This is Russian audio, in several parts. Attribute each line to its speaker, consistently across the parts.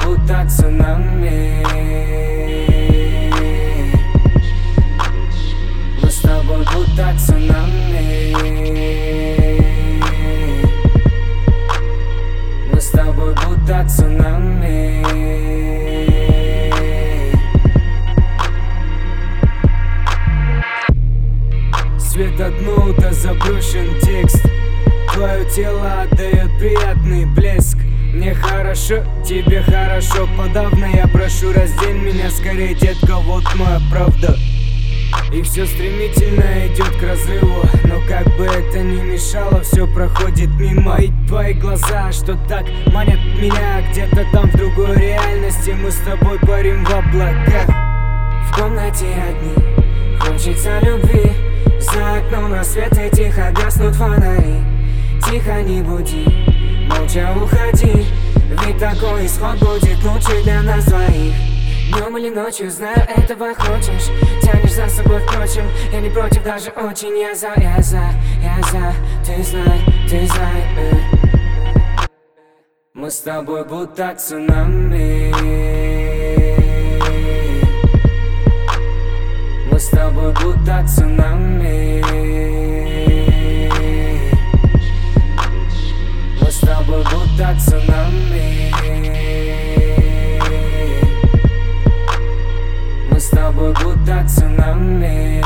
Speaker 1: будто цунами. Мы с тобой будто цунами. Мы с тобой будто цунами. Свет от ноута, заброшен текст. Твое тело отдает приятный блеск. Мне хорошо, тебе хорошо, подавно я прошу, раздень меня скорее, детка, вот моя правда. И все стремительно идет к разрыву, но как бы это ни мешало, все проходит мимо. И твои глаза, что так манят меня, где-то там в другой реальности мы с тобой парим в облаках. В комнате одни, хочется любви. За окном рассветы, тихо гаснут фонари. Тихо, не буди, молча уходи, ведь такой исход будет лучше для нас двоих. Днем или ночью, знаю, этого хочешь. Тянешь за собой, впрочем, я не против, даже очень. Я за, ты знай, Мы с тобой будто цунами. Мы с тобой будто цунами. Мы с тобой будто цунами. Мы с тобой будто цунами.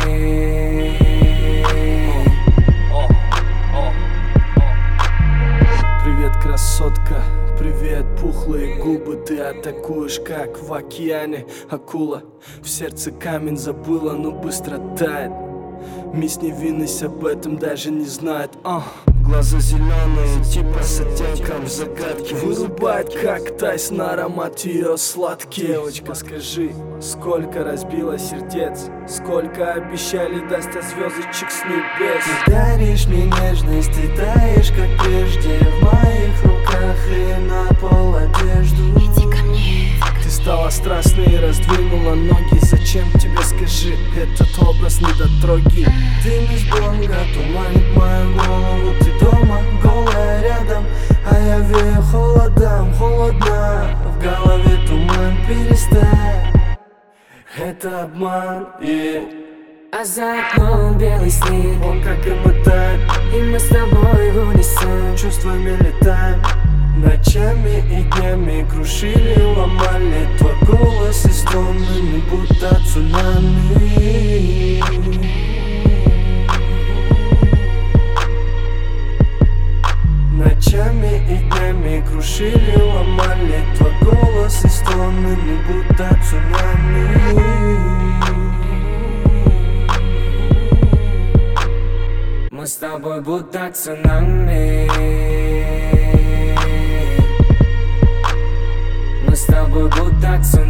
Speaker 2: Привет, красотка, привет, пухлые губы. Ты атакуешь, как в океане акула. В сердце камень забыла, но быстро тает. Мисс Невинность об этом даже не знает. Глаза зеленые, типа с оттенком загадки. Вырубает, как тайс, аромат ее сладкий. Девочка, скажи, сколько разбила сердец, сколько обещали даст от звездочек с небес.
Speaker 3: Ты даришь мне нежность, ты таешь, как прежде, в моих руках и на пол одежду.
Speaker 4: Иди ко мне.
Speaker 2: Ты стала страстной и раздвинула ноги. Зачем тебе, скажи, этот образ недотроги?
Speaker 3: Ты мисс Бонга, туманит мою голову. Ты дома, голая рядом, а я вею холодом. Холодно, в голове туман, перестань. Это обман,
Speaker 1: А за окном белый снег,
Speaker 3: он как и мотает,
Speaker 1: и мы с тобой в унисон.
Speaker 3: чувствами летаем. Ночами и днями крушили, ломали твой голос и стоны, будто цунами. Ночами и днями крушили, ломали твой голос и стоны, будто цунами.
Speaker 1: Мы с тобой будто цунами. Мы с тобой будто цунами.